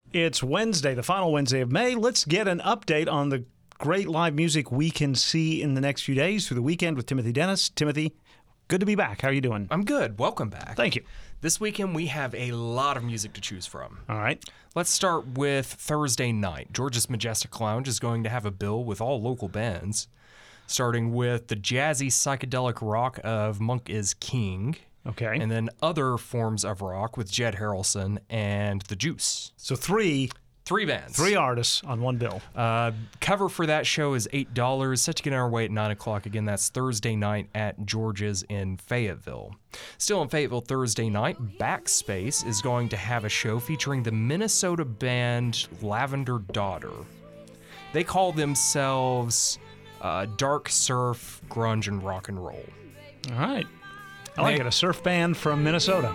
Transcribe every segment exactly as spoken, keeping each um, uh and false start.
It's Wednesday, the final Wednesday of May. Let's get an update on the great live music we can see in the next few days through the weekend with Timothy Dennis. Timothy, good to be back. How are you doing? I'm good. Welcome back. Thank you. This weekend we have a lot of music to choose from. All right. Let's start with Thursday night. George's Majestic Lounge is going to have a bill with all local bands, starting with the jazzy psychedelic rock of Monk is King. Okay. And then other forms of rock with Jed Harrelson and The Juice. So three Three bands. three artists on one bill. Uh, cover for that show is eight dollars, set to get on our way at nine o'clock. Again, that's Thursday night at George's in Fayetteville. Still in Fayetteville Thursday night, Backspace is going to have a show featuring the Minnesota band Lavender Daughter. They call themselves uh, Dark Surf, Grunge, and Rock and Roll. All right. I like Hey. it. A surf band from Minnesota.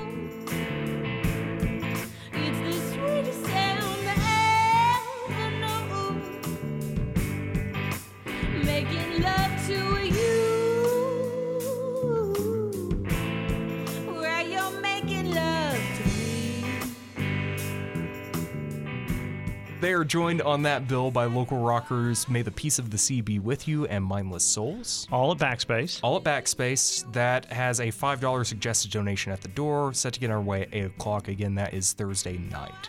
It's the sweetest sound I ever know. Making love to you, where you're making love to me. They are joined on that bill by local rockers May the Peace of the Sea Be With You and Mindless Souls. All at Backspace. All at Backspace. That has a five dollars suggested donation at the door, set to get on our way at eight o'clock. Again, that is Thursday night.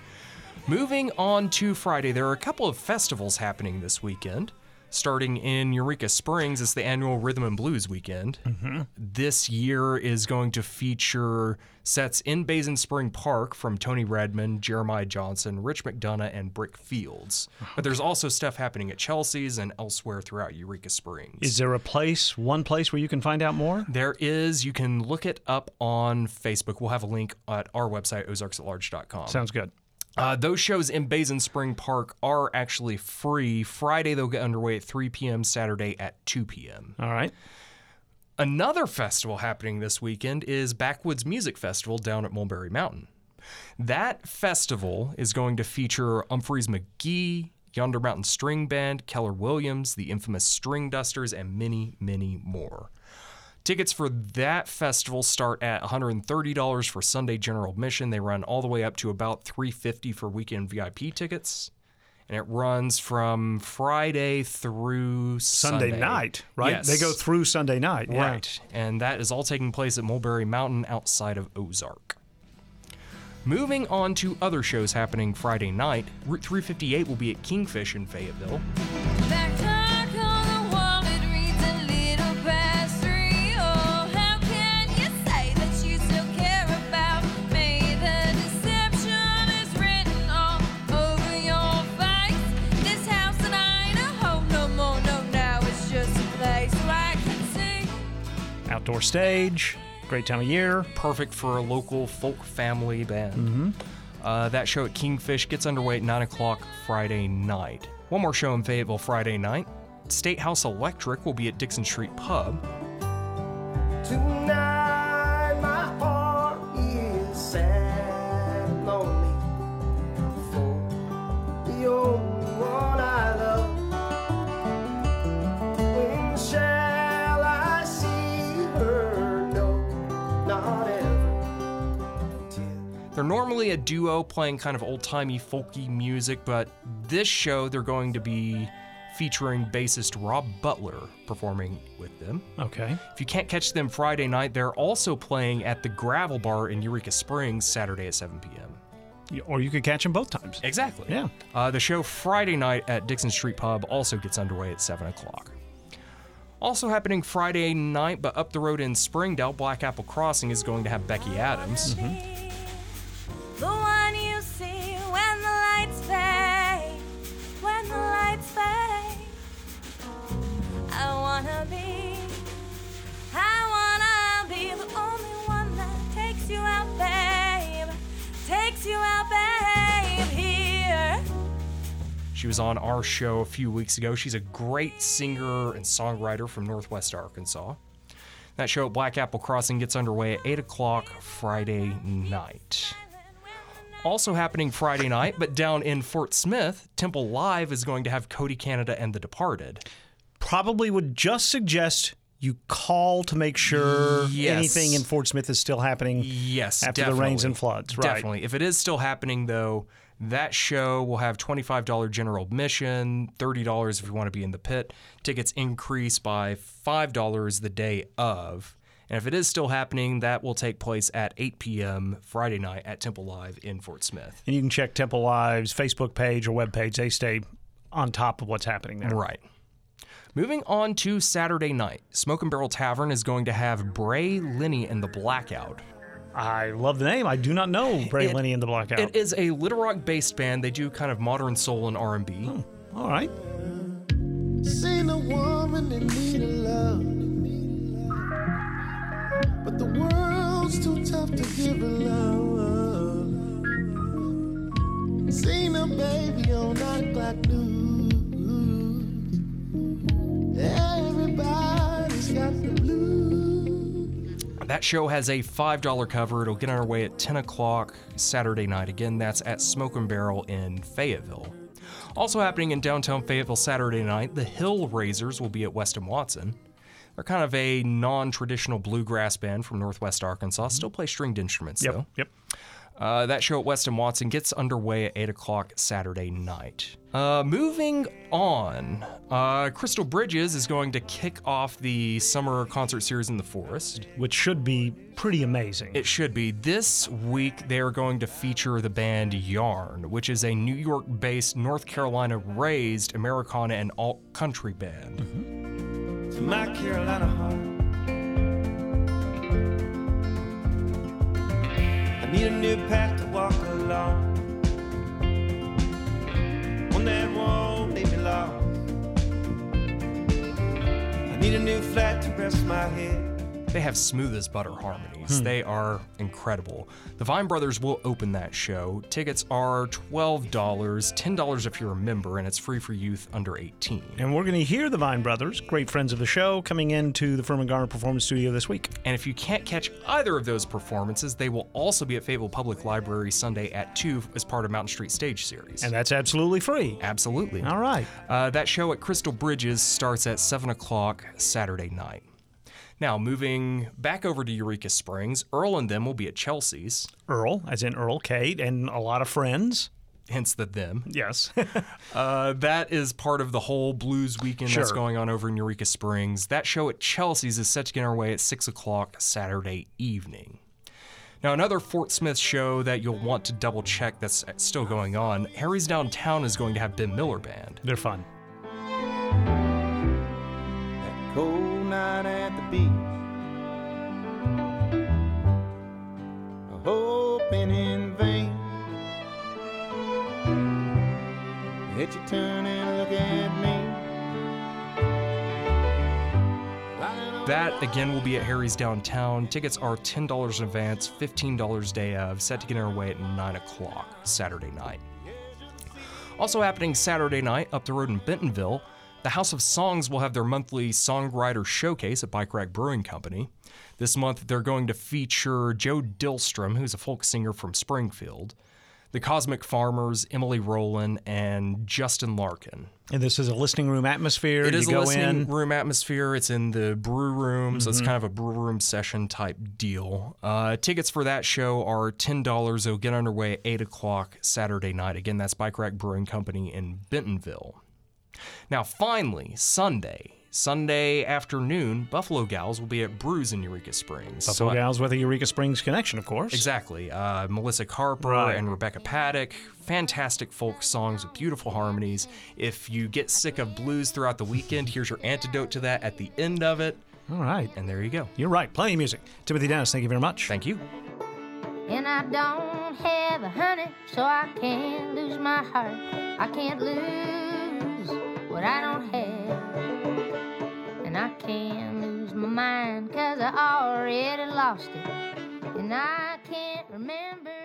Moving on to Friday, there are a couple of festivals happening this weekend. Starting in Eureka Springs, it's the annual Rhythm and Blues Weekend. Mm-hmm. This year is going to feature sets in Basin Spring Park from Tony Redmond, Jeremiah Johnson, Rich McDonough, and Brick Fields. But there's also stuff happening at Chelsea's and elsewhere throughout Eureka Springs. Is there a place, one place where you can find out more? There is. You can look it up on Facebook. We'll have a link at our website, ozarks at large dot com. Sounds good. Uh, those shows in Basin Spring Park are actually free. Friday, they'll get underway at three p.m., Saturday at two p.m. All right. Another festival happening this weekend is Backwoods Music Festival down at Mulberry Mountain. That festival is going to feature Humphreys McGee, Yonder Mountain String Band, Keller Williams, the infamous String Dusters, and many, many more. Tickets for that festival start at one hundred thirty dollars for Sunday general admission. They run all the way up to about three hundred fifty dollars for weekend V I P tickets. And it runs from Friday through Sunday. Sunday night, right? Yes. They go through Sunday night. Yeah. Right. And that is all taking place at Mulberry Mountain outside of Ozark. Moving on to other shows happening Friday night, Route three fifty-eight will be at Kingfish in Fayetteville. That clock on the wall, it reads a little past three. Oh, how can you say that you still care about me? The deception is written all over your face. This house that ain't a home no more, no, now it's just a place where I can see. Outdoor stage. Great time of year. Perfect for a local folk family band. Mm-hmm. Uh, that show at Kingfish gets underway at nine o'clock Friday night. One more show in Fayetteville Friday night. State House Electric will be at Dixon Street Pub. Tonight my heart is sad and lonely for the only one I love. When shall I see her? No, not ever. Till They're normally a duo playing kind of old-timey folky music, but this show they're going to be featuring bassist Rob Butler performing with them. Okay. If you can't catch them Friday night, they're also playing at the Gravel Bar in Eureka Springs Saturday at seven p.m. Y- Or you could catch them both times. Exactly. Yeah. Uh, the show Friday night at Dixon Street Pub also gets underway at seven o'clock. Also happening Friday night, but up the road in Springdale, Black Apple Crossing is going to have Becky Adams. The one you see when the lights fade, when the lights fade. I wanna be, I wanna be the only one that takes you out, babe, takes you out, babe, here. She was on our show a few weeks ago. She's a great singer and songwriter from Northwest Arkansas. That show at Black Apple Crossing gets underway at eight o'clock Friday night. Also happening Friday night, but down in Fort Smith, Temple Live is going to have Cody Canada and The Departed. Probably would just suggest you call to make sure Yes. anything in Fort Smith is still happening Yes, after definitely. the rains and floods. Right. Definitely. If it is still happening, though, That show will have twenty-five dollars general admission, thirty dollars if you want to be in the pit. Tickets increase by five dollars the day of. And if it is still happening, that will take place at eight p.m. Friday night at Temple Live in Fort Smith. And you can check Temple Live's Facebook page or webpage. They stay on top of what's happening there. Right. Moving on to Saturday night, Smoke and Barrel Tavern is going to have Bray, Linney, and the Blackout. I love the name. I do not know Bray It- Linney and the Blackout. It is a Little Rock-based band. They do kind of modern soul and R and B. All right. Seen a woman that needed love, but the world's too tough to give her love. Seen a baby on nine o'clock news. Everybody's got the blues. That show has a five dollars cover. It'll get underway at ten o'clock Saturday night. Again, that's at Smoke and Barrel in Fayetteville. Also happening in downtown Fayetteville Saturday night, the Hill Raisers will be at Weston Watson. They're kind of a non-traditional bluegrass band from Northwest Arkansas. Still play stringed instruments, Yep. though. Yep. Uh, that show at Weston Watson gets underway at eight o'clock Saturday night. Uh, moving on, uh, Crystal Bridges is going to kick off the summer concert series in the forest. Which should be pretty amazing. It should be. This week, they are going to feature the band Yarn, which is a New York-based, North Carolina-raised Americana and alt-country band. To my Carolina heart, I need a new path to walk along, one that won't leave me lost. I need a new flat to rest my head. They have smooth as butter harmonies. They are incredible. The Vine Brothers will open that show. Tickets are twelve dollars, ten dollars if you're a member, and it's free for youth under eighteen. And we're going to hear the Vine Brothers, great friends of the show, coming into the Furman Garner Performance Studio this week. And if you can't catch either of those performances, they will also be at Fayetteville Public Library Sunday at two as part of Mountain Street Stage Series. And that's absolutely free. Absolutely. All right. Uh, that show at Crystal Bridges starts at seven o'clock Saturday night. Now, moving back over to Eureka Springs, Earl and them will be at Chelsea's, Earl, as in Earl Kate, and a lot of friends. hence the them. Yes. Uh, that is part of the whole blues weekend that's Sure. going on over in Eureka Springs. That show at Chelsea's is set to get underway at six o'clock Saturday evening. Now, another Fort Smith show that you'll want to double check that's still going on, Harry's Downtown is going to have Ben Miller Band. They're fun. That cold night at the beach, hoping in vain that you turn and look at me. That, again, will be at Harry's Downtown. Tickets are ten dollars in advance, fifteen dollars day of, set to get underway at nine o'clock Saturday night. Also happening Saturday night, up the road in Bentonville, the House of Songs will have their monthly songwriter showcase at Bike Rack Brewing Company. This month, they're going to feature Joe Dillstrom, who's a folk singer from Springfield, the Cosmic Farmers, Emily Rowland, and Justin Larkin. And this is a listening room atmosphere. It you is a go listening in. room atmosphere. It's in the brew room, so it's kind of a brew room session type deal. Uh, tickets for that show are ten dollars. It'll get underway at eight o'clock Saturday night. Again, that's Bike Rack Brewing Company in Bentonville. Now, finally, Sunday. Sunday afternoon, Buffalo Gals will be at Brews in Eureka Springs. Buffalo So- Gals with a Eureka Springs connection, of course. Exactly. Uh, Melissa Carper Right. and Rebecca Paddock. Fantastic folk songs with beautiful harmonies. If you get sick of blues throughout the weekend, here's your antidote to that at the end of it. All right. And there you go. You're right. Plenty of music. Timothy Dennis, thank you very much. Thank you. And I don't have a honey, so I can't lose my heart. I can't lose what I don't have. And I can't lose my mind, cause I already lost it. And I can't remember